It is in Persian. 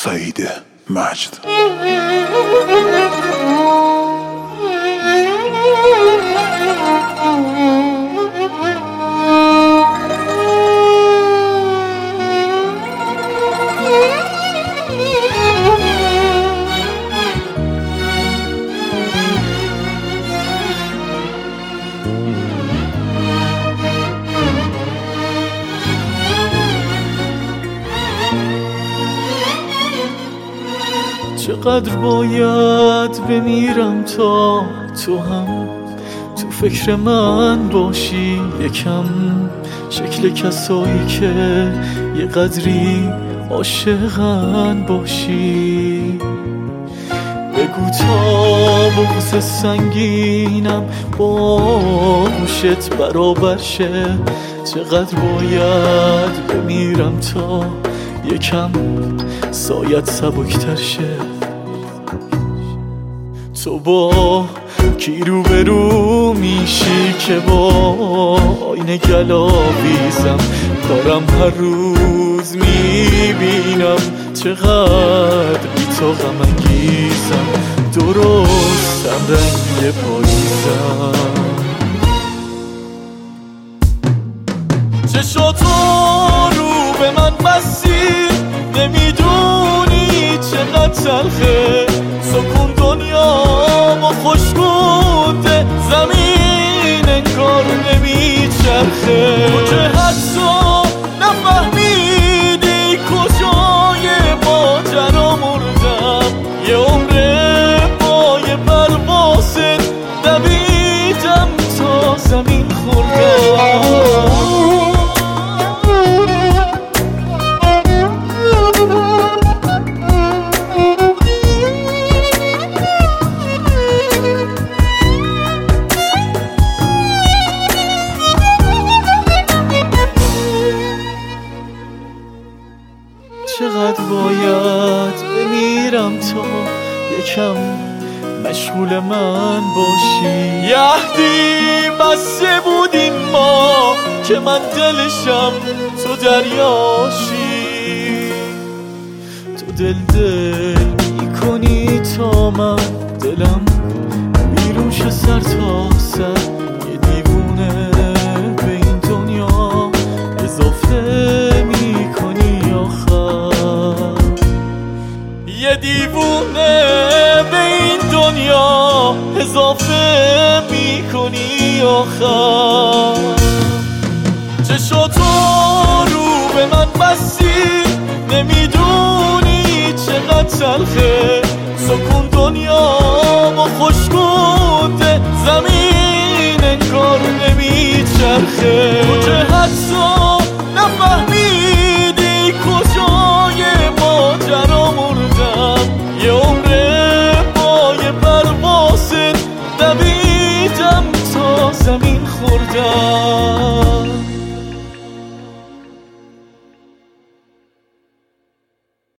سعید مجد. چقدر باید بمیرم تا تو هم تو فکر من باشی، یکم شکل کسایی که یه قدری عاشقن باشی. بگو تا بغض سنگینم با گوشت برابر شه. چقدر باید بمیرم تا یکم سایت سبکتر شه. تو با کی رو به رو میشی که با آینه گلاویزم دارم هر روز میبینم. چقدر بی تو غم انگیزم، درستم رنگ پاییزم. چشاتو رو به من بستی، نمیدونی چقدر تلخه. سکون دنیامو خوشگوده، زمین انگار نمیچرخه. تو که حتی نفهمیدی کجای ماجرا مردم. یه عمره با یه پرواز دویدم تا زمین خوردم. چقدر باید بمیرم تا یکم مشغول من باشی. یهدی بسته بودیم ما که من دلشم تو دریاشی. تو دل میکنی تا من دلم بیرون شه سر تا سر. یه دیوونه به این دنیا اضافه میکنی آخر. یه دیوونه به این دنیا اضافه میکنی آخر. چشاتو رو به من بستی، نمیدونی چقدر تلخه. سکون دنیامو خوشگوده، زمین انگار نمیچرخه. تو که حتی نفهمیدی کجای ماجرا مردم. یه عمره با یه پرواز دویدم تا زمین خوردم.